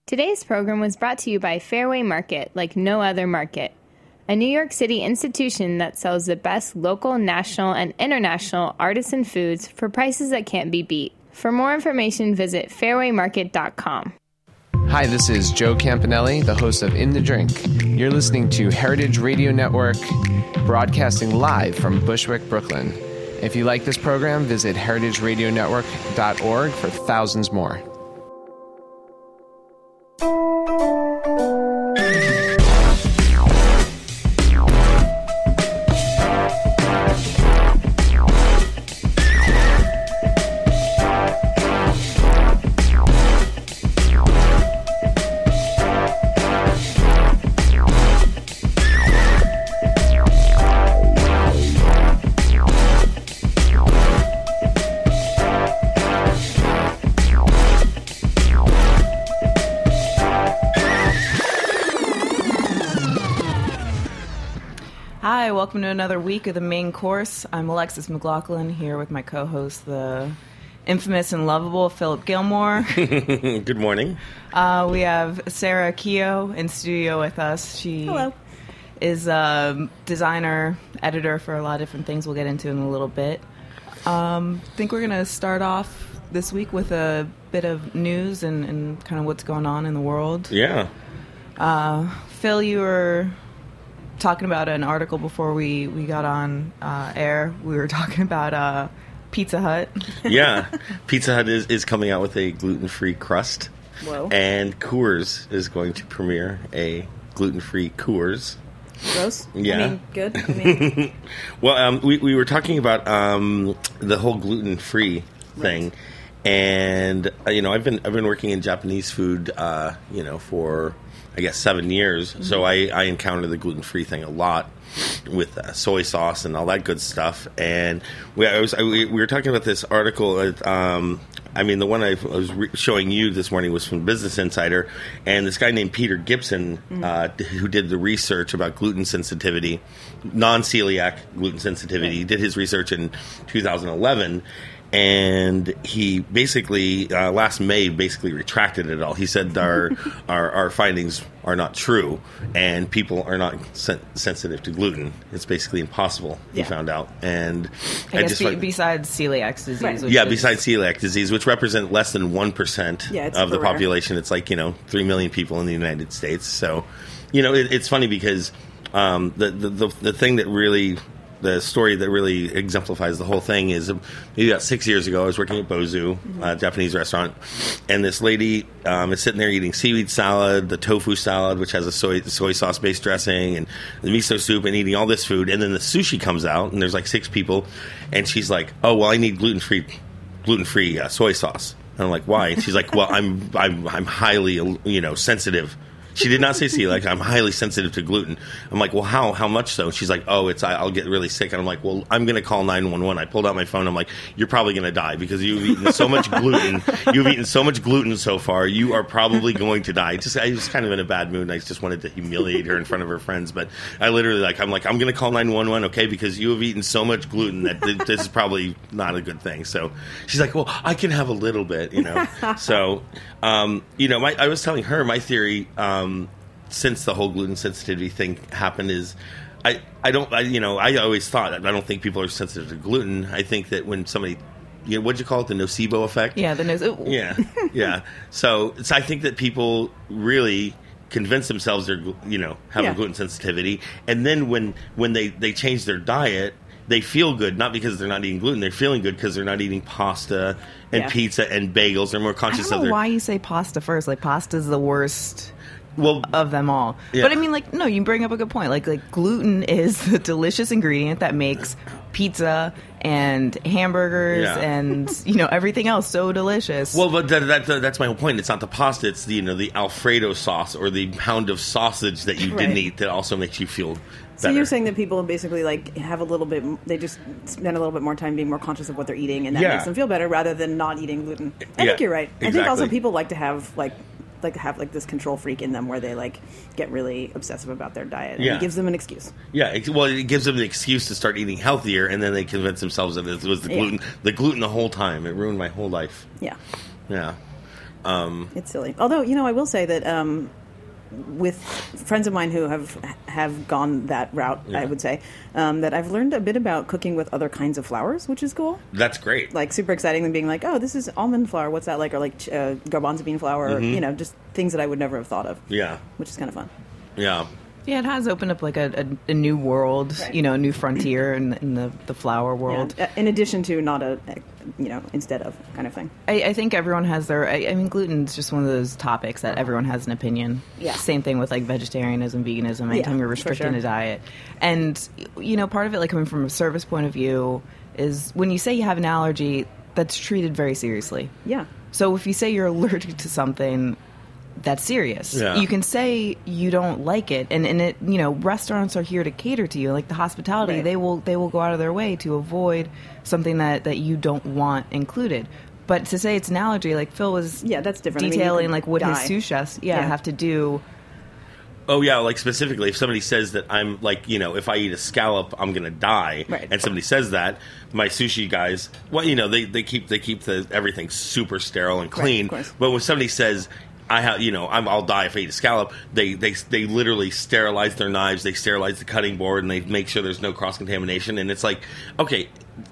Today's program was brought to you by Fairway Market, like no other market, a New York City institution that sells the best local, national, and international artisan foods for prices that can't be beat. For more information, visit fairwaymarket.com. Hi, this is Joe Campanelli, the host of In the Drink. You're listening to Heritage Radio Network, broadcasting live from Bushwick, Brooklyn. If you like this program, visit heritageradionetwork.org for thousands more. Hi, welcome to another week of The Main Course. I'm Alexis McLaughlin here with my co-host, the infamous and lovable Philip Gilmore. Good morning. We have Sarah Keogh in studio with us. She is a designer, editor for a lot of different things we'll get into in a little bit. I think we're going to start off this week with a bit of news and kind of what's going on in the world. Yeah. Phil, you were talking about an article before we got on air. We were talking about Pizza Hut. Yeah. Pizza Hut is coming out with a gluten-free crust. Whoa. And Coors is going to premiere a gluten-free Coors. Gross? Yeah. I mean, good? Well, we were talking about the whole gluten-free thing. Right. And, I've been working in Japanese food, for, I guess, 7 years. Mm-hmm. So I encounter the gluten-free thing a lot with soy sauce and all that good stuff. And we were talking about this article. The one I was showing you this morning was from Business Insider. And this guy named Peter Gibson, who did the research about gluten sensitivity, non-celiac gluten sensitivity, did his research in 2011. And he basically, last May, retracted it all. He said our findings are not true, and people are not sensitive to gluten. It's basically impossible, he found out. And I guess besides celiac disease. Right. Besides celiac disease, which represent less than 1% of the population. It's like, 3 million people in the United States. So, it's funny because the thing that really... The story that really exemplifies the whole thing is maybe about 6 years ago, I was working at Bozu, a Japanese restaurant, and this lady is sitting there eating seaweed salad, the tofu salad, which has a soy sauce-based dressing, and the miso soup, and eating all this food. And then the sushi comes out, and there's like 6 people, and she's like, "Oh, well, I need gluten-free soy sauce." And I'm like, "Why?" And she's like, "Well, I'm highly sensitive." She did not say celiac. I'm highly sensitive to gluten. I'm like, well, how much so? She's like, oh, I'll get really sick. And I'm like, well, I'm going to call 911. I pulled out my phone. I'm like, you're probably going to die because you've eaten so much gluten. You've eaten so much gluten so far. You are probably going to die. I was kind of in a bad mood, and I just wanted to humiliate her in front of her friends. But I literally, I'm going to call 911, okay, because you have eaten so much gluten that this is probably not a good thing. So she's like, well, I can have a little bit, So, I was telling her my theory, since the whole gluten sensitivity thing happened is I always thought, I don't think people are sensitive to gluten. I think that when somebody, what'd you call it? The nocebo effect? Yeah, the nocebo. Yeah. So I think that people really convince themselves they're, have a gluten sensitivity. And then when they change their diet, they feel good, not because they're not eating gluten. They're feeling good because they're not eating pasta and pizza and bagels. They're more conscious of their... why you say pasta first. Like, pasta's the worst... Well, of them all. Yeah. But I mean, no, you bring up a good point. Like gluten is the delicious ingredient that makes pizza and hamburgers and, everything else so delicious. Well, but that's my whole point. It's not the pasta. It's the Alfredo sauce or the pound of sausage that you didn't eat that also makes you feel better. So you're saying that people basically have a little bit, they just spend a little bit more time being more conscious of what they're eating, and that makes them feel better rather than not eating gluten. I think you're right. Exactly. I think also people like to have this control freak in them where they get really obsessive about their diet, and it gives them an excuse. Yeah, it gives them an excuse to start eating healthier, and then they convince themselves that it was the gluten the whole time. It ruined my whole life. Yeah. Yeah. It's silly. Although, I will say that with friends of mine who have gone that route, I would say, that I've learned a bit about cooking with other kinds of flours, which is cool. That's great. Like, super exciting than being like, oh, this is almond flour, what's that like? Or like garbanzo bean flour, or, just things that I would never have thought of. Yeah. Which is kind of fun. Yeah. Yeah, it has opened up like a new world, right. A new frontier in the flour world. Yeah. In addition to not instead of kind of thing. I think everyone has their. I mean, gluten's just one of those topics that everyone has an opinion. Yeah. Same thing with like vegetarianism, veganism. Anytime you're restricting a diet, and part of it, like coming from a service point of view, is when you say you have an allergy, that's treated very seriously. Yeah. So if you say you're allergic to something, that's serious. Yeah. You can say you don't like it, and it restaurants are here to cater to you, like the hospitality. Right. They will go out of their way to avoid something that you don't want included. But to say it's an allergy, like Phil was that's different. detailing like what his sous chefs have to do. Oh, yeah, like specifically, if somebody says that I'm, like, if I eat a scallop, I'm going to die, right. And somebody says that, my sushi guys, well, they keep everything super sterile and clean, right, but when somebody says, I'll die if I eat a scallop, they literally sterilize their knives, they sterilize the cutting board, and they make sure there's no cross-contamination, and it's like, okay,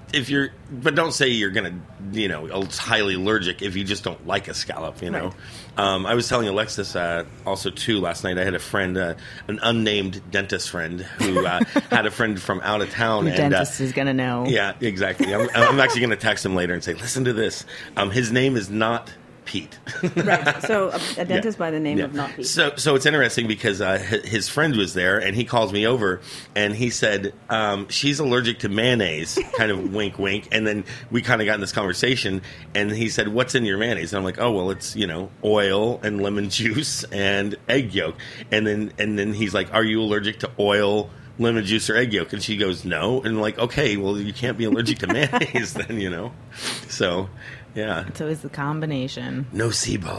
but don't say you're going to, it's highly allergic if you just don't like a scallop, Right. I was telling Alexis also, too, last night, I had a friend, an unnamed dentist friend, who had a friend from out of town. The dentist is going to know. Yeah, exactly. I'm actually going to text him later and say, listen to this. His name is not Pete. Right. So a dentist by the name of not Pete. So it's interesting because his friend was there, and he calls me over, and he said, she's allergic to mayonnaise, kind of wink, wink. And then we kind of got in this conversation, and he said, what's in your mayonnaise? And I'm like, oh, well, it's, oil and lemon juice and egg yolk. And then he's like, are you allergic to oil, lemon juice, or egg yolk? And she goes, no. And I'm like, okay, well, you can't be allergic to mayonnaise then, So... yeah. It's always the combination. Nocebo.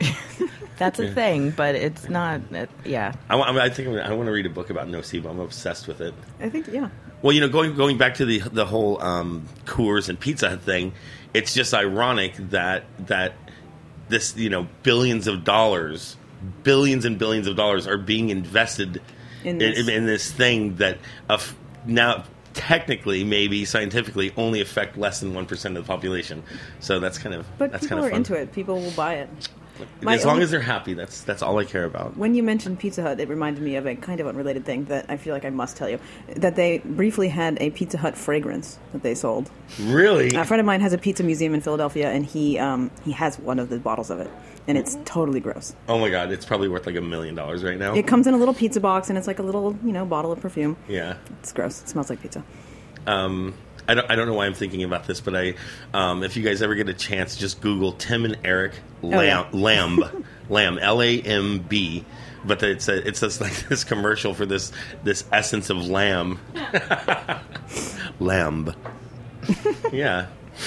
That's a thing, but it's not. Yeah. I think I want to read a book about nocebo. I'm obsessed with it. I think, yeah. Well, going back to the whole Coors and Pizza Hut thing, it's just ironic that this billions and billions of dollars are being invested in this thing that now. Technically, maybe scientifically, only affect less than 1% of the population. So that's kind of but that's people kind of are fun. into it. People will buy it. As long as they're happy, that's all I care about. When you mentioned Pizza Hut, it reminded me of a kind of unrelated thing that I feel like I must tell you. That they briefly had a Pizza Hut fragrance that they sold. Really? A friend of mine has a pizza museum in Philadelphia, and he has one of the bottles of it. And it's totally gross. Oh my God, it's probably worth like $1 million right now. It comes in a little pizza box, and it's like a little, bottle of perfume. Yeah. It's gross. It smells like pizza. I don't know why I'm thinking about this, but if you guys ever get a chance, just Google Tim and Eric Lamb, Lamb, but it's just like this commercial for this essence of lamb, lamb. Yeah.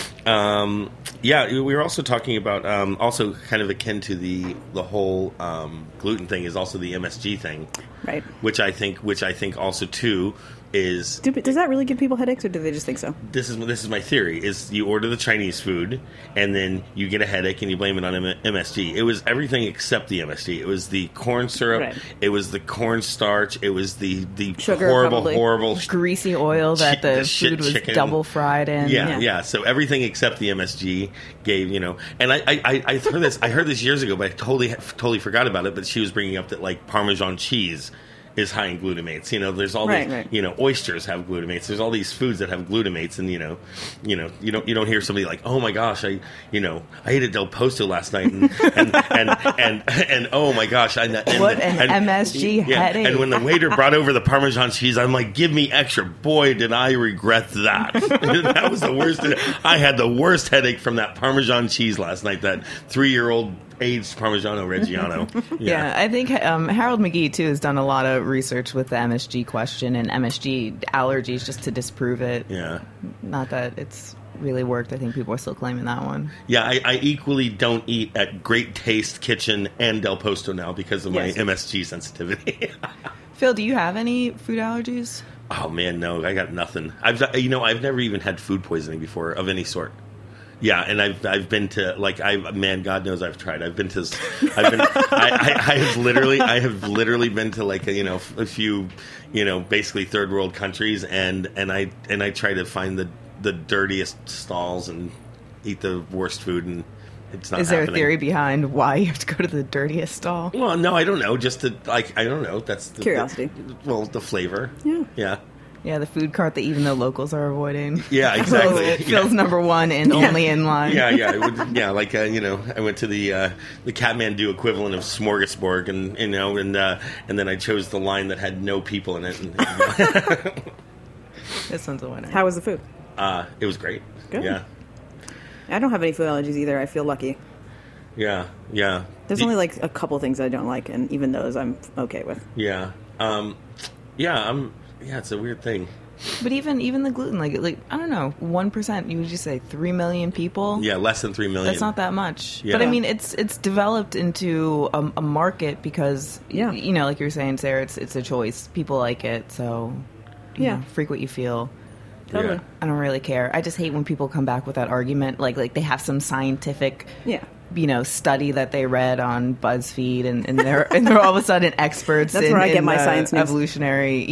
We were also talking about also kind of akin to the whole gluten thing is also the MSG thing, right? Which I think also too is. Does that really give people headaches, or do they just think so? This is my theory: is you order the Chinese food and then you get a headache and you blame it on MSG. It was everything except the MSG. It was the corn syrup. Right. It was the cornstarch. It was the sugar, horrible greasy oil that the food was chicken. Double fried in. Yeah. So everything except the MSG gave And I heard this. I heard this years ago, but I totally forgot about it. But she was bringing up that like Parmesan cheese is high in glutamates. There's all these, oysters have glutamates. There's all these foods that have glutamates, and you don't hear somebody like, oh my gosh, I ate at Del Posto last night, and oh my gosh, what an MSG headache. And when the waiter brought over the Parmesan cheese, I'm like, give me extra. Boy, did I regret that. That was the worst. I had the worst headache from that Parmesan cheese last night. That 3-year-old aged Parmigiano Reggiano. Yeah, I think Harold McGee, too, has done a lot of research with the MSG question and MSG allergies just to disprove it. Yeah. Not that it's really worked. I think people are still claiming that one. Yeah, I equally don't eat at Great Taste Kitchen and Del Posto now because of my MSG sensitivity. Phil, do you have any food allergies? Oh, man, no. I got nothing. I've never even had food poisoning before of any sort. Yeah, and I've been to God knows I've tried. I have literally been to a few basically third world countries, and I try to find the dirtiest stalls and eat the worst food, and it's not. Is there a theory behind why you have to go to the dirtiest stall? Well, no, I don't know. Just to I don't know. That's curiosity. The flavor. Yeah. Yeah, the food cart that even the locals are avoiding. Yeah, exactly. It feels number one and only in line. Yeah. I went to the Kathmandu equivalent of Smorgasbord, and then I chose the line that had no people in it. This one's a winner. How was the food? It was great. Good. Yeah. I don't have any food allergies either. I feel lucky. Yeah. There's only a couple things I don't like, and even those I'm okay with. Yeah. It's a weird thing. But even the gluten, like I don't know, 1%. You would just say 3 million people. Yeah, less than 3 million. That's not that much. Yeah. But I mean, it's developed into a market because like you were saying, Sarah, it's a choice. People like it, so freak what you feel. Totally. Yeah. I don't really care. I just hate when people come back with that argument, like they have some scientific. Yeah. Study that they read on BuzzFeed, and they're all of a sudden experts. That's where I get my science news. Evolutionary,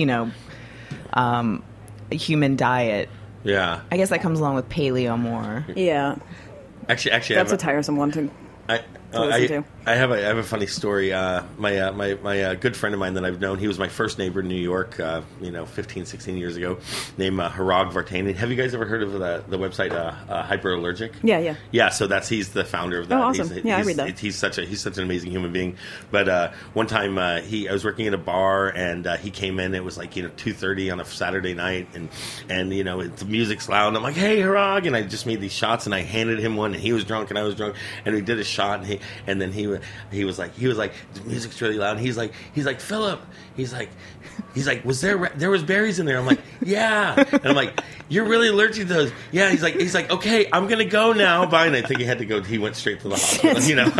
human diet. Yeah, I guess that comes along with paleo more. Yeah, actually, that's a tiresome one to listen to. I have a funny story. My good friend of mine that I've known, he was my first neighbor in New York, 15, 16 years ago, named Harag Vartanian. Have you guys ever heard of the website Hyperallergic? Yeah. Yeah, so he's the founder of that. Oh, awesome. I read that. He's such an amazing human being. But one time I was working at a bar, and he came in. It was 2:30 on a Saturday night, and the music's loud. And I'm like, "Hey, Harag!" And I just made these shots, and I handed him one, and he was drunk, and I was drunk, and we did a shot, and then he was like, the music's really loud. And he's like, Philip, he's like, was there was berries in there? I'm like, yeah. And I'm like, you're really allergic to those? Yeah. He's like, okay, I'm gonna go now. Bye. And I think he had to go. He went straight to the hospital.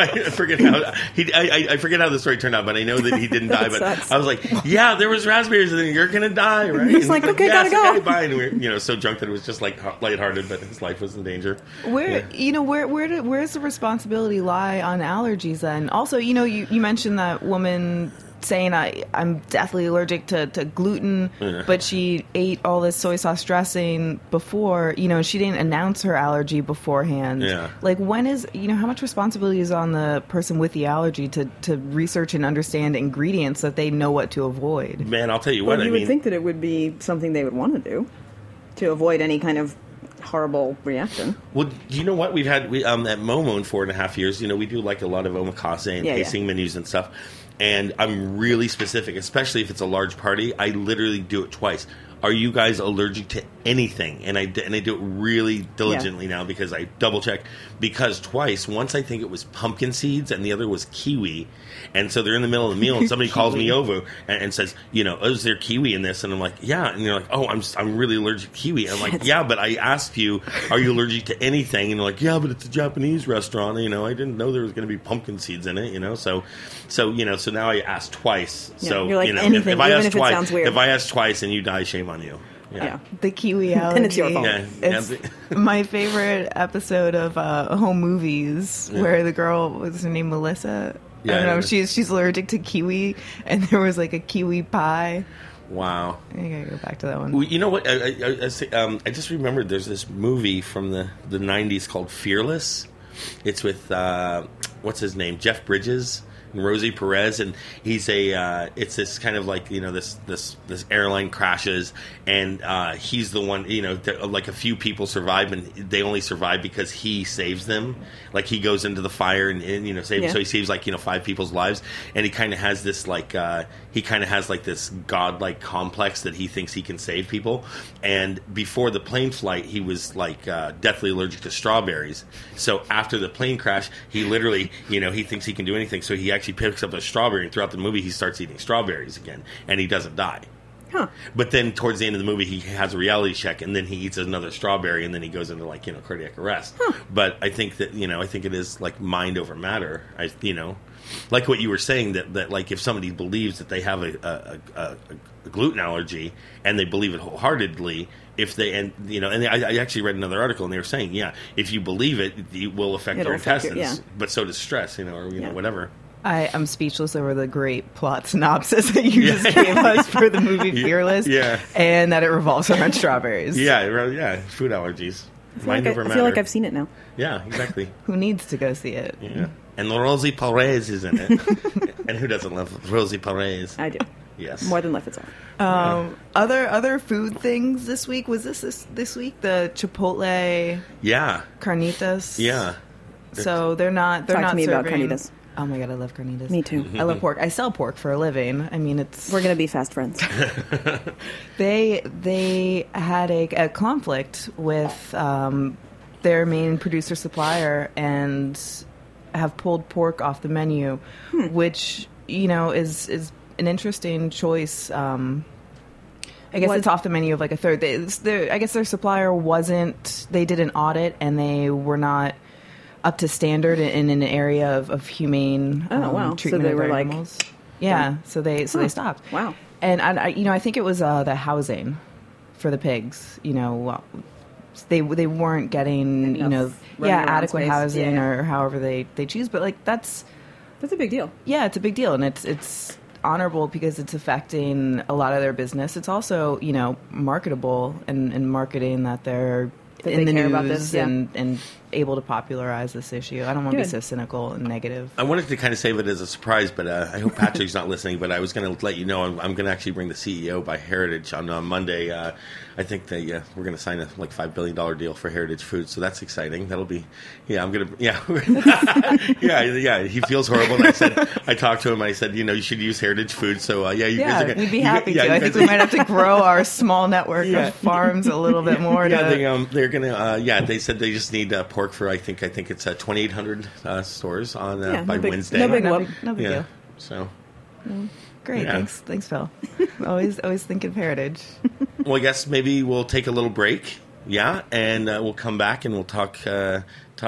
I forget how the story turned out, but I know that he didn't die. But sucks. I was like, yeah, there was raspberries, and you're gonna die, right? He's like, okay, gotta go. Okay, bye. And we were so drunk that it was just lighthearted, but his life was in danger. Where's the responsibility lie on allergies then? Also, you mentioned that woman saying I'm deathly allergic to gluten, but she ate all this soy sauce dressing before, she didn't announce her allergy beforehand. Yeah. Like, when is, how much responsibility is on the person with the allergy to research and understand ingredients that they know what to avoid? Man, I'll tell you what, you would think that it would be something they would want to do to avoid any kind of horrible reaction. Well, you know what? At Momo in 4.5 years, we do a lot of omakase and tasting menus and stuff. And I'm really specific, especially if it's a large party. I literally do it twice. Are you guys allergic to anything? And I do it really diligently now because I double check. Because twice, once I think it was pumpkin seeds and the other was kiwi. And so they're in the middle of the meal and somebody calls me over and says, is there kiwi in this? And I'm like, yeah. And they're like, oh, I'm really allergic to kiwi. And I'm like, yeah, but I asked you, are you allergic to anything? And they're like, yeah, but it's a Japanese restaurant. I didn't know there was going to be pumpkin seeds in it, So now I asked twice. Yeah, so, you're like, anything, if I ask twice, it sounds weird. If I ask twice and you die, shame on you. Yeah. The kiwi allergy. Then it's your fault. It's my favorite episode of Home Movies where the girl, what's her name, Melissa? Yeah, I don't know. She's allergic to kiwi, and there was a kiwi pie. Wow. I gotta go back to that one. Well, you know what? I just remembered there's this movie from the 90s called Fearless. It's with, what's his name? Jeff Bridges and Rosie Perez, and he's it's this kind of this airline crashes, and he's the one, a few people survive, and they only survive because he saves them. Like, he goes into the fire and saves, so he saves 5 people's lives, and he kind of has this this godlike complex that he thinks he can save people. And before the plane flight, he was deathly allergic to strawberries. So after the plane crash, he literally, he thinks he can do anything. So he actually picks up a strawberry, and throughout the movie, he starts eating strawberries again, and he doesn't die. Huh. But then towards the end of the movie, he has a reality check, and then he eats another strawberry, and then he goes into cardiac arrest. Huh. But I think that I think it is like mind over matter. Like what you were saying that like if somebody believes that they have a gluten allergy and they believe it wholeheartedly, I actually read another article and they were saying, if you believe it, it will affect our intestines, but so does stress, whatever. I'm speechless over the great plot synopsis that you just gave us for the movie Fearless, and that it revolves around strawberries. Food allergies. I feel like I've seen it now. Yeah, exactly. Who needs to go see it? Yeah, and Rosie Perez is in it. And who doesn't love Rosie Perez? I do. Yes, more than Left Itself. Other food things this week was this week the Chipotle carnitas. Yeah. So they're not Talk to me serving... about carnitas. Oh my god, I love carnitas. Me too. I love pork. I sell pork for a living. I mean, we're gonna be fast friends. They had a conflict with their main producer supplier and have pulled pork off the menu, which is an interesting choice. I guess it's off the menu of like a third. I guess their supplier wasn't. They did an audit and they were not up to standard in an area of humane treatment so they of were animals. So they stopped. Wow. And I think it was the housing for the pigs. They weren't getting adequate housing or however they choose. But like that's a big deal. Yeah, it's a big deal, and it's honorable because it's affecting a lot of their business. It's also marketable and marketing that they're in the news about this, and able to popularize this issue. I don't want to be so cynical and negative. I wanted to kind of save it as a surprise, but I hope Patrick's not listening. But I was going to let you know I'm going to actually bring the CEO by Heritage on Monday. I think that we're going to sign a $5 billion deal for Heritage Foods, so that's exciting. That'll be I'm going to He feels horrible. And I talked to him. I said you should use Heritage Foods. So you guys are gonna, we'd be happy to. I think we might have to grow our small network of farms a little bit more. They're going to. They said they just need pork for I think it's 2,800 stores on by Wednesday. No big deal. So great, thanks, Phil. always thinking Heritage. Well, I guess maybe we'll take a little break, and we'll come back and we'll talk to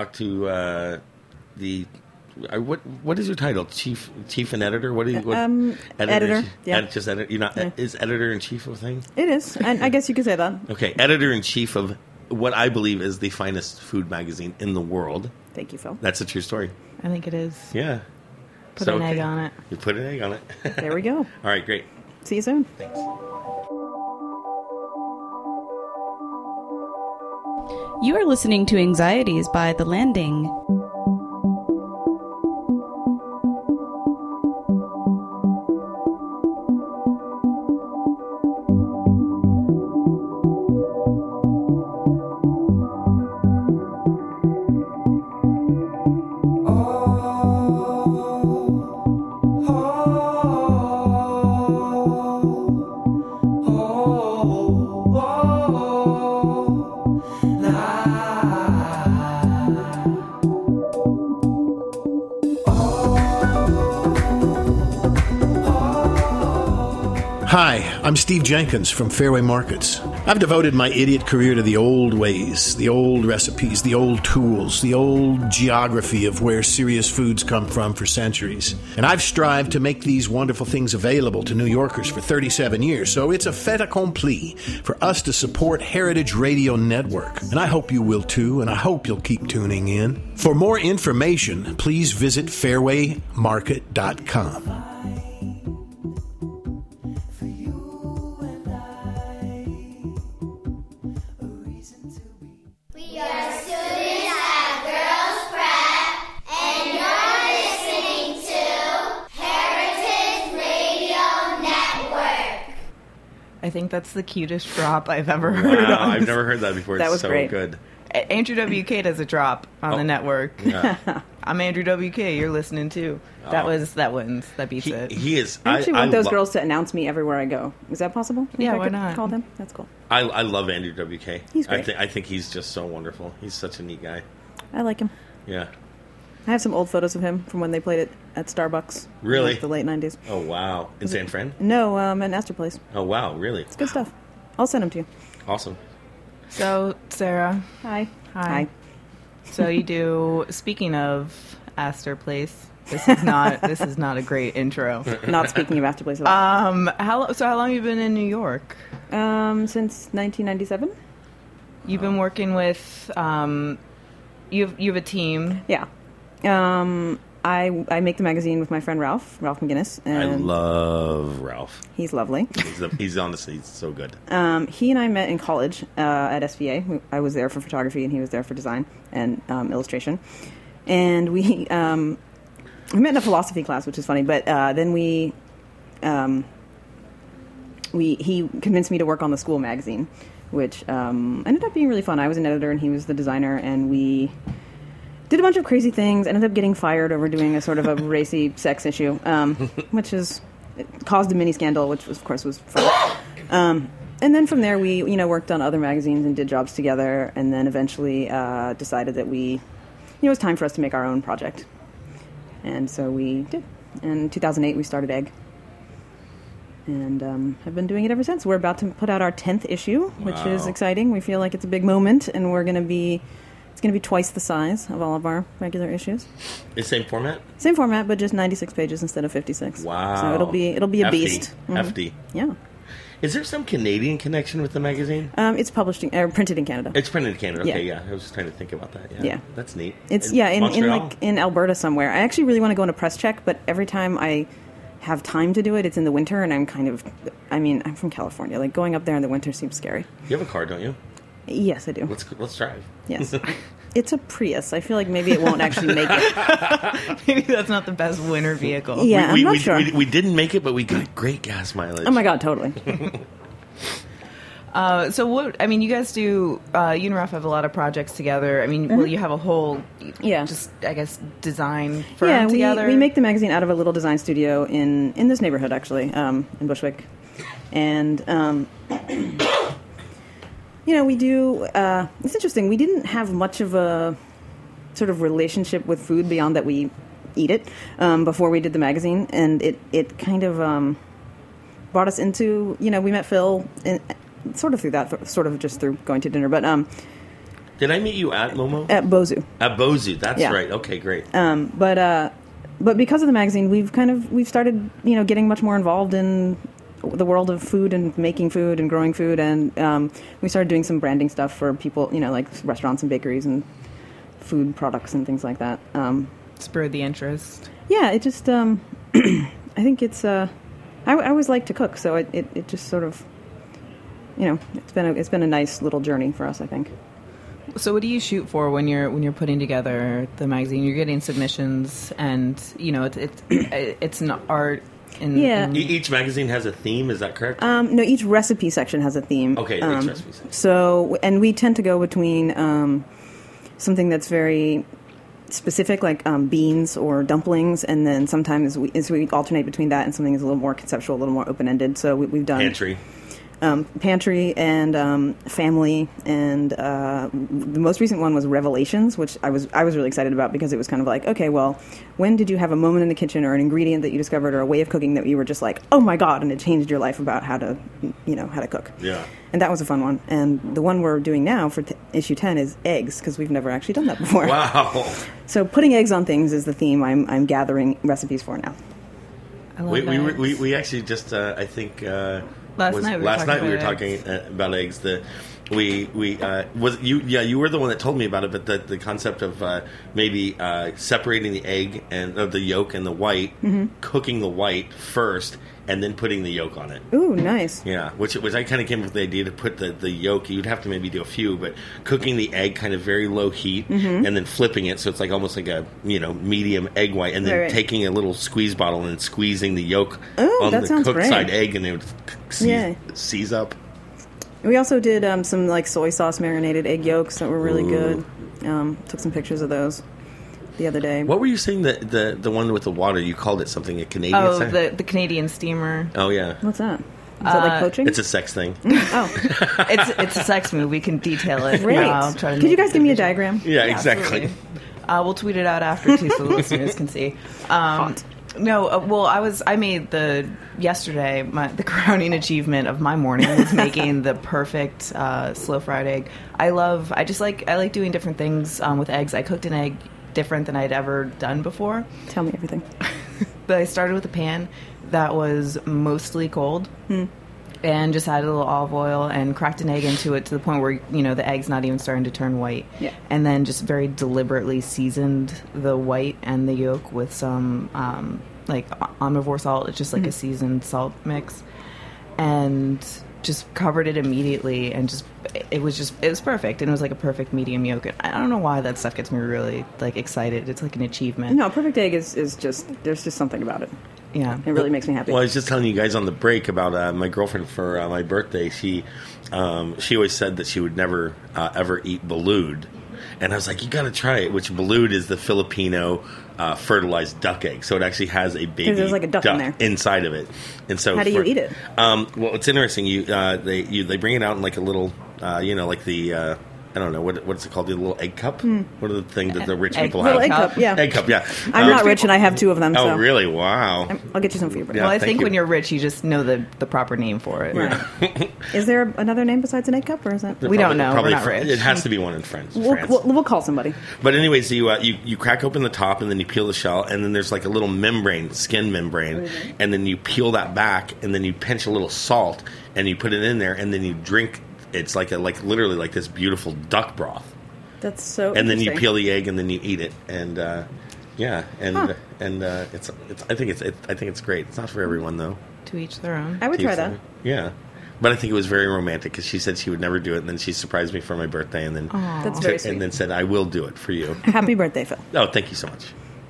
the. What is your title? Chief and editor? What are you? Editor. Yeah. Just editor. You're not. Is editor in chief of a thing? It is, and I guess you could say that. Okay, editor in chief of what I believe is the finest food magazine in the world. Thank you, Phil. That's a true story. I think it is. Yeah. Put an egg on it. You put an egg on it. There we go. All right, great. See you soon. Thanks. You are listening to Anxieties by The Landing. Hi, I'm Steve Jenkins from Fairway Markets. I've devoted my idiot career to the old ways, the old recipes, the old tools, the old geography of where serious foods come from for centuries. And I've strived to make these wonderful things available to New Yorkers for 37 years, so it's a fait accompli for us to support Heritage Radio Network. And I hope you will too, and I hope you'll keep tuning in. For more information, please visit fairwaymarket.com. I think that's the cutest drop I've ever heard. Wow, I've never heard that before. That was so great. Good. Andrew WK does a drop on the network. Yeah. I'm Andrew WK. You're listening too. That wins. That beats it. He is. I actually want those girls to announce me everywhere I go. Is that possible? Yeah, why not? Call them. That's cool. I love Andrew WK. He's great. I think he's just so wonderful. He's such a neat guy. I like him. Yeah. I have some old photos of him from when they played it at Starbucks. Really? In the late 90s. Oh, wow. In San Fran? No, at Astor Place. Oh, wow. Really? It's good stuff. I'll send them to you. Awesome. So, Sarah. Hi. Hi. So you do, speaking of Astor Place, this is not a great intro. Not speaking of Astor Place at all. How long have you been in New York? Since 1997. You've been working with, you have a team. Yeah. I make the magazine with my friend Ralph McGinnis. And I love Ralph. He's lovely. He's honestly so good. He and I met in college at SVA. I was there for photography, and he was there for design and illustration. And we met in a philosophy class, which is funny. But then he convinced me to work on the school magazine, which ended up being really fun. I was an editor, and he was the designer, and we did a bunch of crazy things, ended up getting fired over doing a sort of a racy sex issue, which caused a mini scandal, which of course was fun. And then from there, we worked on other magazines and did jobs together, and then eventually decided that it was time for us to make our own project. And so we did. In 2008, we started Egg. And have been doing it ever since. We're about to put out our 10th issue, which is exciting. We feel like it's a big moment, and it's going to be twice the size of all of our regular issues. The same format? Same format, but just 96 pages instead of 56. Wow. So it'll be a beast. Mm-hmm. Hefty. Yeah. Is there some Canadian connection with the magazine? It's printed in Canada. It's printed in Canada. Okay, yeah. I was just trying to think about that. Yeah. That's neat. It's in Alberta somewhere. I actually really want to go on a press check, but every time I have time to do it, it's in the winter, and I'm from California. Like, going up there in the winter seems scary. You have a car, don't you? Yes, I do. Let's drive. Yes. It's a Prius. I feel like maybe it won't actually make it. Maybe that's not the best winter vehicle. Yeah, I'm not sure. We didn't make it, but we got great gas mileage. Oh my God, totally. So what? I mean, you guys do. You and Ralph have a lot of projects together. I mean, will you have a whole, just I guess, design firm together? We make the magazine out of a little design studio in this neighborhood, actually, in Bushwick, and we do. It's interesting. We didn't have much of a sort of relationship with food beyond that we eat it before we did the magazine, and it kind of brought us into. We met Phil sort of through that, sort of just through going to dinner. But did I meet you at Momo? At Bozu. At Bozu, that's right. Okay, great. But because of the magazine, we've started getting much more involved in the world of food and making food and growing food, and we started doing some branding stuff for people, like restaurants and bakeries and food products and things like that. Spurred the interest. Yeah, it just I think it's I always like to cook, so it just sort of it's been a nice little journey for us, I think. So what do you shoot for when you're putting together the magazine? You're getting submissions, and it's an art. Each magazine has a theme, is that correct? No, each recipe section has a theme. Okay, each recipe section. So, and we tend to go between something that's very specific, like beans or dumplings, and then sometimes we alternate between that and something that's a little more conceptual, a little more open-ended. So we've done Pantry and family, and the most recent one was Revelations, which I was really excited about because it was kind of like, okay, well, when did you have a moment in the kitchen or an ingredient that you discovered or a way of cooking that you were just like, oh my God, and it changed your life about how to cook. Yeah. And that was a fun one. And the one we're doing now for issue 10 is eggs, because we've never actually done that before. Wow. So putting eggs on things is the theme I'm gathering recipes for now. I love that. We actually just I think. Last night we were talking about eggs. You were the one that told me about it, but the concept of maybe separating the egg and the yolk and the white, cooking the white first, and then putting the yolk on it. Ooh, nice. Yeah, which I kind of came up with the idea to put the yolk. You'd have to maybe do a few, but cooking the egg kind of very low heat, and then flipping it so it's like almost like a medium egg white, and then taking a little squeeze bottle and squeezing the yolk on the cooked side egg, and it would seize up. We also did some like soy sauce marinated egg yolks that were really good. Took some pictures of those the other day. What were you saying, the one with the water? You called it something, a Canadian? Oh, the Canadian steamer. Oh, yeah. What's that? Is that like poaching? It's a sex thing. It's a sex move. We can detail it. Great. Could you guys give me a diagram? Yeah, exactly. We'll tweet it out after too, so the listeners can see. No, I made yesterday, the crowning achievement of my morning was making the perfect slow fried egg. I like doing different things with eggs. I cooked an egg different than I'd ever done before. Tell me everything. But I started with a pan that was mostly cold. And just added a little olive oil and cracked an egg into it to the point where, the egg's not even starting to turn white. Yeah. And then just very deliberately seasoned the white and the yolk with some, omnivore salt. It's just like a seasoned salt mix. And just covered it immediately. And it was perfect. And it was like a perfect medium yolk. I don't know why that stuff gets me really, excited. It's like an achievement. No, perfect egg is just, there's just something about it. Yeah, it really makes me happy. Well, I was just telling you guys on the break about my girlfriend for my birthday. She always said that she would never ever eat balut, and I was like, you got to try it. Which balut is the Filipino fertilized duck egg, so it actually has a baby there's like a duck in there. Inside of it. And so, how do you eat it? Well, it's interesting. They bring it out in like a little, like the. I don't know, what's it called? The little egg cup? What are the things that the rich people have? Egg cup, yeah. Egg cup, yeah. I'm not rich and I have 2 of them. Oh, really? Wow. I'll get you some for your birthday. Well, I think when you're rich, you just know the proper name for it. Right. Is there another name besides an egg cup, or is that? We don't know. We're not rich. It has to be one in France. We'll call somebody. But anyways, you crack open the top and then you peel the shell, and then there's like a little skin membrane, and then you peel that back, and then you pinch a little salt, and you put it in there, and then you drink. It's literally like this beautiful duck broth. That's so. And then you peel the egg and then you eat it, and it's I think it's great. It's not for everyone though. To each their own. I would try that. Yeah, but I think it was very romantic because she said she would never do it, and then she surprised me for my birthday, and then that's very sweet. And then said I will do it for you. Happy birthday, Phil. Oh, thank you so much.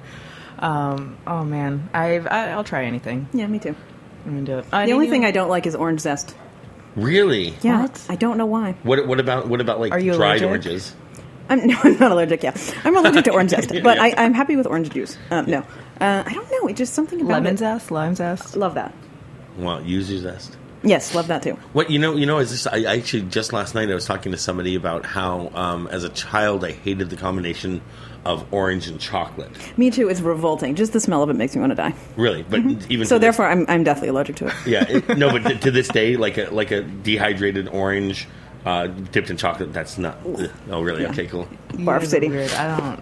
Oh man, I'll try anything. Yeah, me too. I'm gonna do it. The only thing I don't like is orange zest. Really? Yeah, I don't know why. What about like dried allergic? oranges? I'm not allergic. Yeah, I'm allergic to orange zest, but I'm happy with orange juice. No, I don't know. It's just something about lemon zest, lime zest. Love that. Well, yuzu zest. Yes, love that too. What is this? I actually just last night I was talking to somebody about how as a child I hated the combination of orange and chocolate. Me too. It's revolting. Just the smell of it makes me want to die. Really, but even so, therefore, I'm deathly allergic to it. Yeah, but to this day, like a dehydrated orange dipped in chocolate, that's not. Oh, really? Yeah. Okay, cool. Barf City. Weird. I don't.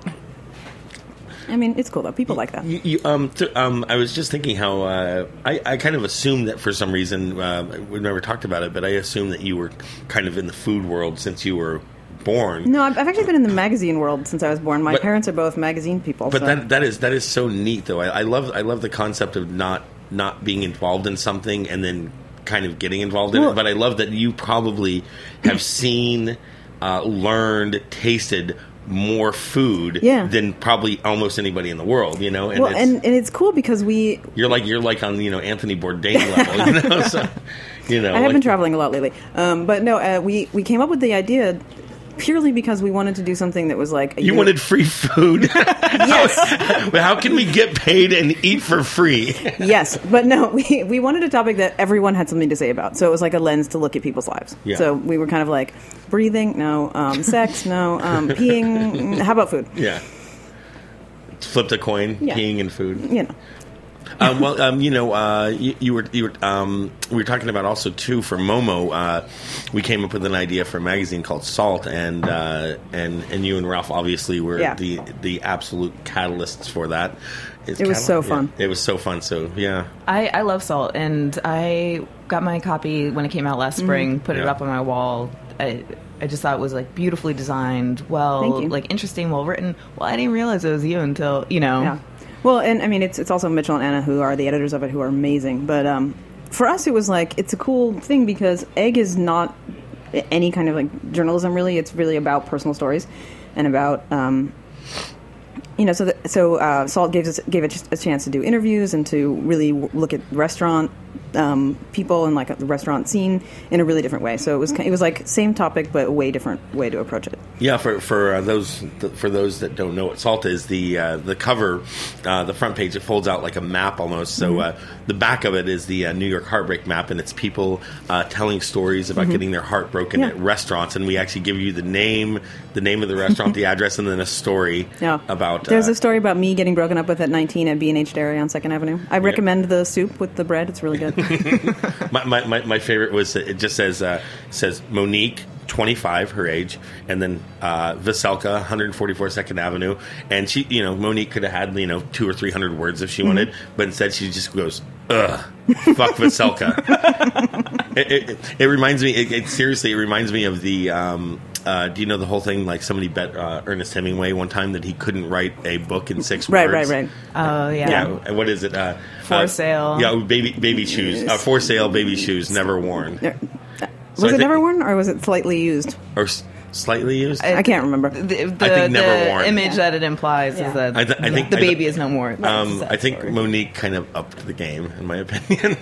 I mean, it's cool though. People like that. I was just thinking how I kind of assumed that for some reason we've never talked about it, but I assumed that you were kind of in the food world since you were born. No, I've actually been in the magazine world since I was born. My parents are both magazine people. But so. that is so neat though. I love the concept of not being involved in something and then kind of getting involved in it. But I love that you probably have seen, learned, tasted more food than probably almost anybody in the world, And and it's cool because you're like on Anthony Bourdain level, So, I have been traveling a lot lately, but no, we came up with the idea purely because we wanted to do something that was like you wanted free food. Yes. How can we get paid and eat for free? Yes, but no, we wanted a topic that everyone had something to say about. So it was like a lens to look at people's lives. Yeah. So we were kind of like breathing, no, sex, no, peeing. How about food? Yeah. Flipped a coin, peeing and food. You were we were talking about also too for Momo. We came up with an idea for a magazine called Salt, and you and Ralph obviously were the absolute catalysts for that. It was so fun. It was so fun. So yeah, I love Salt, and I got my copy when it came out last spring. Put it up on my wall. I just thought it was like beautifully designed, interesting, well written. Well, I didn't realize it was you until Yeah. Well, and I mean, it's also Mitchell and Anna who are the editors of it, who are amazing. But for us, it was like, it's a cool thing because Egg is not any kind of like journalism, really. It's really about personal stories and about, So Salt gave it a chance to do interviews and to really look at restaurant people in like the restaurant scene in a really different way. So it was like same topic but a way different way to approach it. Yeah, for those that don't know what SALT is, the cover, the front page, it folds out like a map almost. So the back of it is the New York Heartbreak Map, and it's people telling stories about getting their heart broken at restaurants, and we actually give you the name of the restaurant, the address, and then a story about. There's a story about me getting broken up with at 19 at B&H Dairy on 2nd Avenue. I recommend the soup with the bread; it's really good. my favorite was it just says Monique, 25, her age, and then Veselka, 144 2nd Avenue, and she, Monique could have had 200 or 300 words if she wanted, but instead she just goes, ugh, fuck Veselka. It reminds me. Seriously, it reminds me of the. Do you know the whole thing? Like somebody bet Ernest Hemingway one time that he couldn't write a book in 6 words. Right. Oh yeah. Yeah. And what is it? For sale. Yeah, baby shoes. For sale, baby shoes, never worn. Was it never worn, or was it slightly used? Or slightly used? I can't remember. I think never worn. The image that it implies is that I think the baby is no more. I think story. Monique kind of upped the game, in my opinion.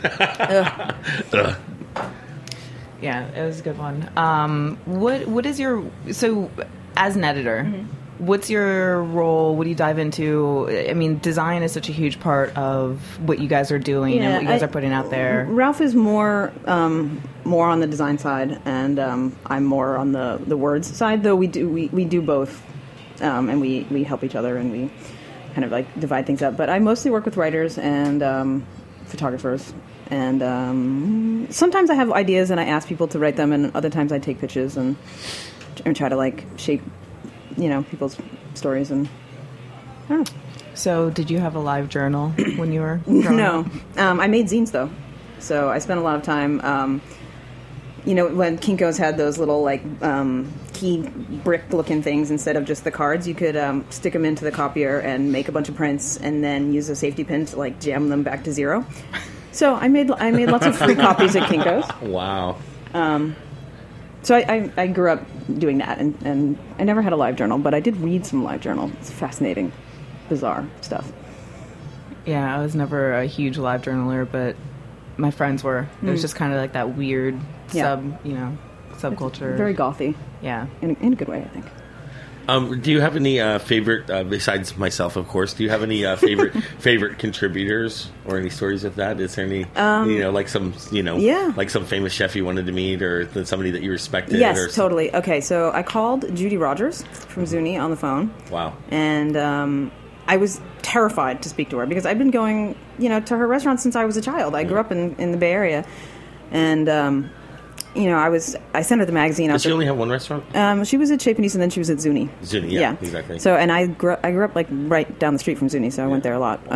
Yeah, it was a good one. What is your as an editor? What's your role? What do you dive into? I mean, design is such a huge part of what you guys are doing and what you guys are putting out there. Ralph is more on the design side, and I'm more on the words side. Though we do both, and we help each other, and we kind of like divide things up. But I mostly work with writers and photographers. And sometimes I have ideas and I ask people to write them, and other times I take pitches and try to like shape, people's stories. And I don't know. So, did you have a live journal when you were growing up? I made zines though, so I spent a lot of time. When Kinko's had those little like key brick-looking things instead of just the cards, you could stick them into the copier and make a bunch of prints, and then use a safety pin to like jam them back to zero. So I made lots of free copies at Kinko's. Wow. So I grew up doing that, and I never had a live journal, but I did read some live journal. It's fascinating, bizarre stuff. Yeah, I was never a huge live journaler, but my friends were. It was just kind of like that weird subculture. It's very gothy. Yeah. In a good way, I think. Do you have any favorite, besides myself, of course, do you have any favorite contributors or any stories of that? Is there any, like some famous chef you wanted to meet, or somebody that you respected? Yes, totally. Okay, so I called Judy Rogers from Zuni on the phone. Wow. And I was terrified to speak to her because I've been going, to her restaurant since I was a child. I grew up in the Bay Area, and I sent her the magazine. Does she only have one restaurant? She was at Chez Panisse, and then she was at Zuni. Zuni, yeah, exactly. So, and I grew up like right down the street from Zuni, so I went there a lot.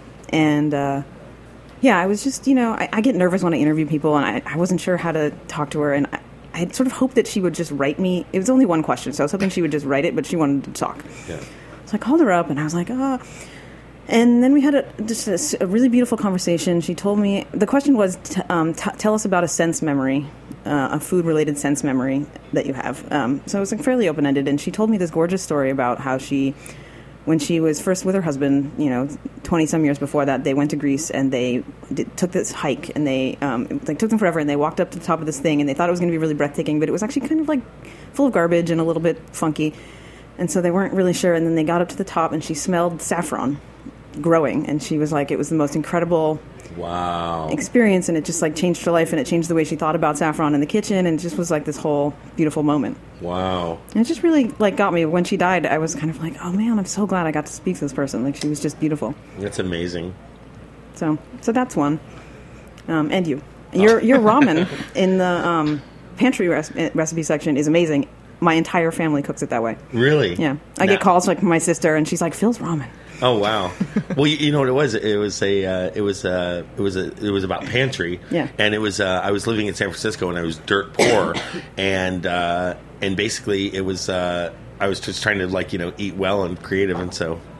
I was just, I get nervous when I interview people, and I wasn't sure how to talk to her, and I had sort of hoped that she would just write me. It was only one question, so I was hoping she would just write it, but she wanted to talk. Yeah. So I called her up, and I was like, And then we had a really beautiful conversation. She told me, the question was, tell us about a sense memory, a food-related sense memory that you have. So it was like fairly open-ended, and she told me this gorgeous story about how when she was first with her husband, 20-some years before that, they went to Greece, and they took this hike, and they took them forever, and they walked up to the top of this thing, and they thought it was going to be really breathtaking, but it was actually kind of like full of garbage and a little bit funky, and so they weren't really sure, and then they got up to the top, and she smelled saffron growing, and she was like, it was the most incredible experience, and it just like changed her life, and it changed the way she thought about saffron in the kitchen, and it just was like this whole beautiful moment. Wow. And it just really like got me. When she died, I was kind of like, oh man, I'm so glad I got to speak to this person. Like, she was just beautiful. That's amazing. So that's one. And your ramen in the pantry recipe section is amazing. My entire family cooks it that way. Really? Yeah. I get calls like from my sister, and she's like, Phil's ramen. Oh wow! Well, you know what it was? It was about pantry. Yeah. And it was I was living in San Francisco, and I was dirt poor, and basically it was I was just trying to eat well and creative, and so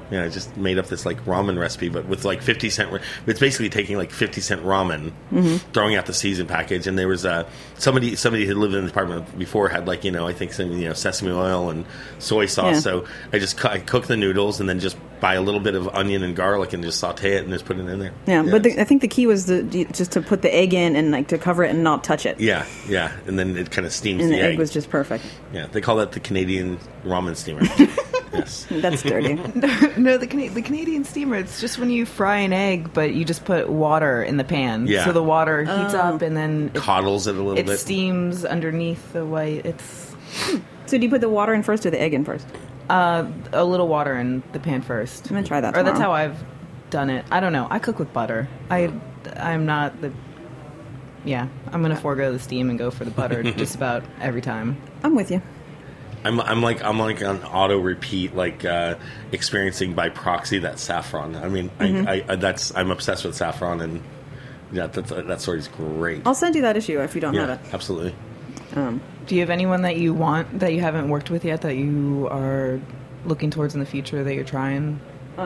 Yeah, I just made up this like ramen recipe, but with like 50-cent. It's basically taking like 50-cent ramen, throwing out the season package. And there was somebody who had lived in the apartment before had like I think some sesame oil and soy sauce. Yeah. So I cook the noodles and then just buy a little bit of onion and garlic and just saute it and just put it in there. Yeah, but I think the key was just to put the egg in and like to cover it and not touch it. Yeah, and then it kind of steams and the egg. And the egg was just perfect. Yeah, they call that the Canadian ramen steamer. Yes. That's dirty. No, the Canadian steamer, it's just when you fry an egg, but you just put water in the pan. Yeah. So the water heats up and then... coddles it a little bit. It steams underneath the white. It's... So do you put the water in first or the egg in first? A little water in the pan first. I'm going to try that tomorrow. Or that's how I've done it. I don't know. I cook with butter. I'm not the... Yeah, I'm going to forego the steam and go for the butter just about every time. I'm with you. I'm like on auto repeat, like experiencing by proxy that saffron. I mean, I'm obsessed with saffron, and that story's great. I'll send you that issue if you don't have it. Absolutely. Do you have anyone that you want that you haven't worked with yet that you are looking towards in the future that you're trying?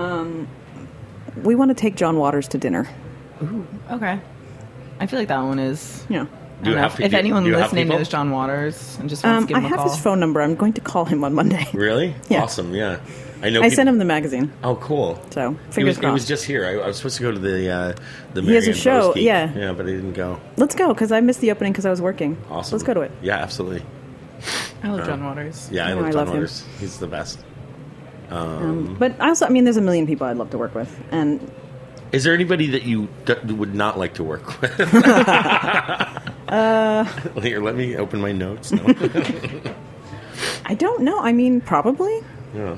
We want to take John Waters to dinner. Ooh, okay. I feel like that one is. Yeah. If anyone listening knows John Waters and just wants to give him a call. I have his phone number. I'm going to call him on Monday. Really? Yeah. Awesome, yeah. I sent him the magazine. Oh, cool. So, fingers crossed. He was just here. I was supposed to go to the He has a show, Broski. yeah. Yeah, but I didn't go. Let's go, because I missed the opening because I was working. Awesome. Let's go to it. Yeah, absolutely. I love John Waters. Yeah, I love John Waters. He's the best. But also, there's a million people I'd love to work with. And is there anybody that you would not like to work with? Here, let me open my notes. No. I don't know. Probably. Yeah.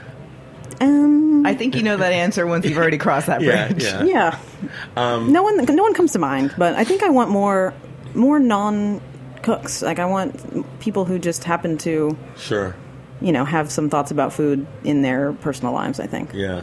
I think you know that answer once you've already crossed that bridge. Yeah. No one comes to mind, but I think I want more non-cooks. Like I want people who just happen to have some thoughts about food in their personal lives. I think. Yeah.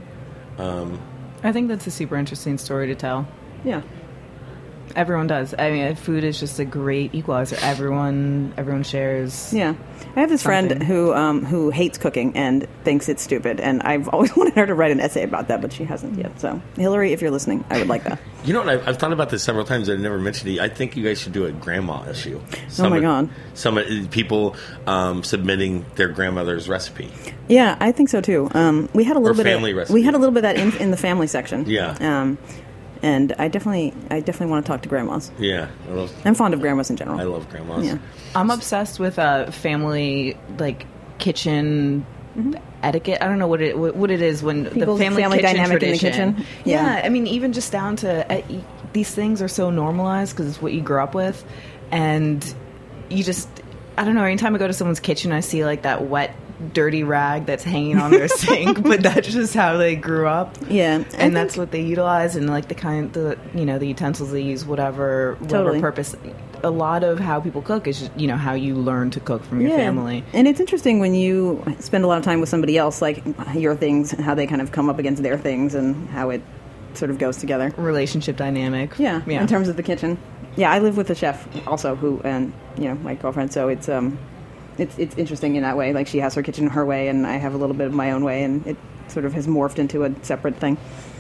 I think that's a super interesting story to tell. Yeah. Everyone does. Food is just a great equalizer. Everyone shares. Yeah, I have this friend who hates cooking and thinks it's stupid, and I've always wanted her to write an essay about that, but she hasn't yet. So, Hillary, if you're listening, I would like that. You know what? I've thought about this several times. I've never mentioned it. I think you guys should do a grandma issue. Oh my god! Some people submitting their grandmother's recipe. Yeah, I think so too. We had a little bit family recipe. We had a little bit of that in the family section. Yeah. And I definitely want to talk to grandmas. Yeah. I'm fond of grandmas in general. I love grandmas. Yeah. I'm obsessed with family, like, kitchen etiquette. I don't know what it is when people's the family dynamic tradition. in the kitchen. Yeah. Even just down to these things are so normalized because it's what you grew up with. And you just, I don't know, anytime I go to someone's kitchen, I see, like, that wet, dirty rag that's hanging on their sink, but that's just how they grew up. Yeah, and that's what they utilize, and like the utensils they use, whatever purpose. A lot of how people cook is just, how you learn to cook from your family. And it's interesting when you spend a lot of time with somebody else, like your things, how they kind of come up against their things, and how it sort of goes together. Relationship dynamic. Yeah. In terms of the kitchen. Yeah, I live with a chef also who, and my girlfriend. So it's interesting in that way. Like she has her kitchen her way, and I have a little bit of my own way, and it sort of has morphed into a separate thing.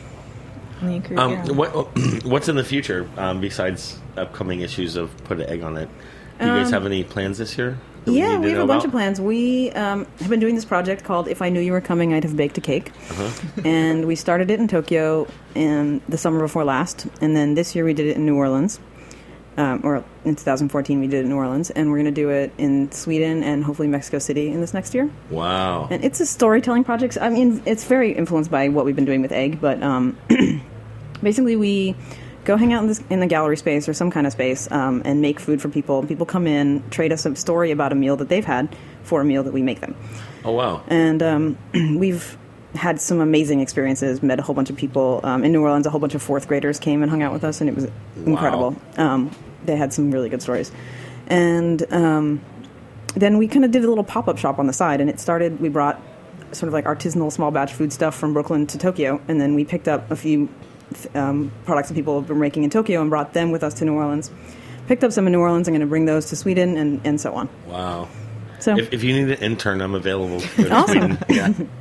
What's in the future besides upcoming issues of Put an Egg on It? Do you guys have any plans this year? Yeah, we have a bunch of plans. We have been doing this project called If I Knew You Were Coming, I'd Have Baked a Cake. And we started it in Tokyo in the summer before last, and then this year we did it in New Orleans. Or in 2014 we did it in New Orleans, and we're going to do it in Sweden and hopefully Mexico City in this next year. Wow. And it's a storytelling project. It's very influenced by what we've been doing with Egg, but basically we go hang out in the gallery space or some kind of space and make food for people. People come in, trade us a story about a meal that they've had for a meal that we make them. Oh, wow. And we've had some amazing experiences, met a whole bunch of people. In New Orleans, a whole bunch of fourth graders came and hung out with us, and it was incredible. Wow. They had some really good stories. And then we kind of did a little pop-up shop on the side, and it started, we brought sort of like artisanal small batch food stuff from Brooklyn to Tokyo, and then we picked up a few products that people have been making in Tokyo and brought them with us to New Orleans. Picked up some in New Orleans, I'm going to bring those to Sweden, and so on. Wow. So if you need an intern, I'm available. Awesome. Yeah.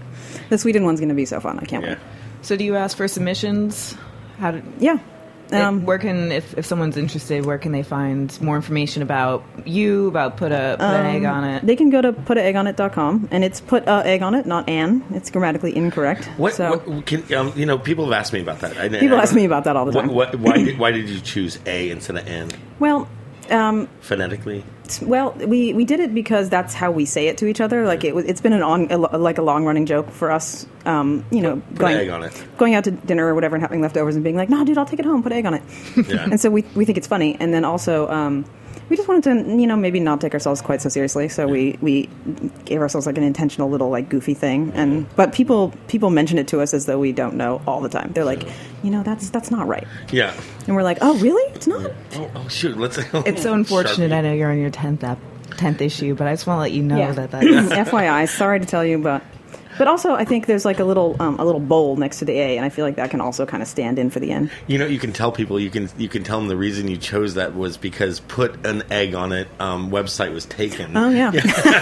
The Sweden one's going to be so fun. I can't wait. So do you ask for submissions? Yeah. Where can, if someone's interested, where can they find more information about you, about Put an Egg on It? They can go to putaeggonit.com, and it's put a egg on it, not an. It's grammatically incorrect. People have asked me about that. People ask me about that all the time. Why did you choose a instead of an? Well, phonetically. Well, we did it because that's how we say it to each other. Like it's been a long running joke for us. Put egg on it. Going out to dinner or whatever and having leftovers and being like, "No, dude, I'll take it home. Put egg on it." Yeah. And so we think it's funny. And then also we just wanted to maybe not take ourselves quite so seriously. So we gave ourselves like an intentional little like goofy thing. But people mention it to us as though we don't know all the time. They're like, that's not right. Yeah. And we're like, oh really? It's not. Yeah. Oh shoot. It's so unfortunate. I know you're on your 10th issue, but I just want to let you know that FYI. Sorry to tell you, but also I think there's like a little bowl next to the A, and I feel like that can also kind of stand in for the N. You can tell people, you can tell them the reason you chose that was because Put an Egg on It website was taken. Oh yeah.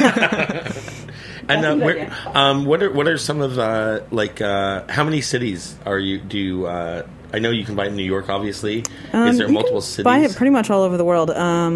And what are some of how many cities do you? I know you can buy it in New York, obviously. Is there multiple cities? Buy it pretty much all over the world.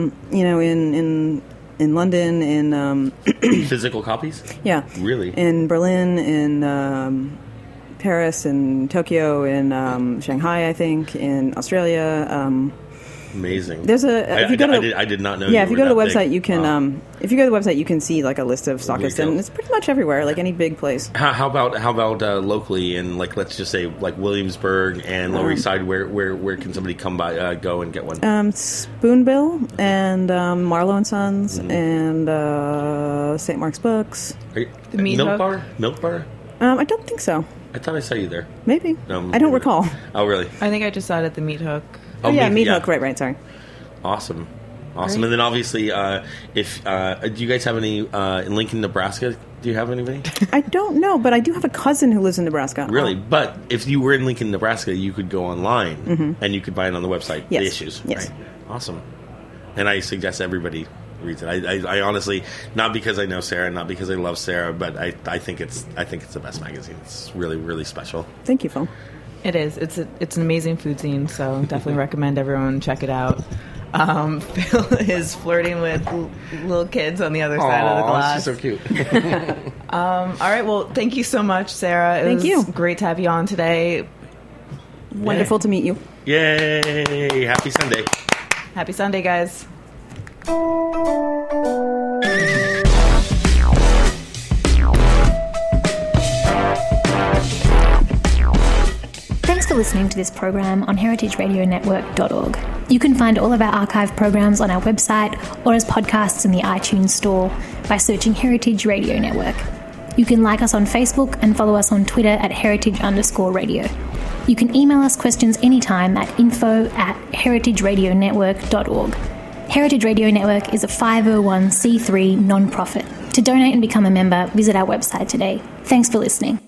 In London, in physical copies. Yeah, really. In Berlin, in Paris, in Tokyo, in Shanghai, I think, in Australia. Amazing. There's I did not know. Yeah, if you go to the website, you can. If you go to the website, you can see like a list of stockists, and it's pretty much everywhere, like any big place. How about locally in let's just say like Williamsburg and Lower East Side? Where can somebody come by, go and get one? Spoonbill and Marlowe and Sons and St. Mark's Books. The Milk Bar. I don't think so. I thought I saw you there. Maybe. I don't recall. Oh really? I think I just saw it at the Meat Hook. Oh yeah, Meat Hook. Right. Sorry. Awesome. Great. And then obviously, if do you guys have any in Lincoln, Nebraska? Do you have anybody? I don't know, but I do have a cousin who lives in Nebraska. Really? But if you were in Lincoln, Nebraska, you could go online and you could buy it on the website. Yes. The issues. Yes. Right? Awesome. And I suggest everybody reads it. I honestly, not because I know Sarah, not because I love Sarah, but I think it's the best magazine. It's really, really special. Thank you, Phil. It is. It's an amazing food scene, so definitely recommend everyone check it out. Phil is flirting with little kids on the other side of the glass. She's so cute. All right. Well, thank you so much, Sarah. Thank you. Great to have you on today. Wonderful to meet you. Yay! Happy Sunday. Happy Sunday, guys. Thanks for listening to this program on heritageradionetwork.org. You can find all of our archive programs on our website or as podcasts in the iTunes store by searching Heritage Radio Network. You can like us on Facebook and follow us on Twitter at heritage_radio. You can email us questions anytime at info@heritageradionetwork.org. Heritage Radio Network is a 501c3 non-profit. To donate and become a member, visit our website today. Thanks for listening.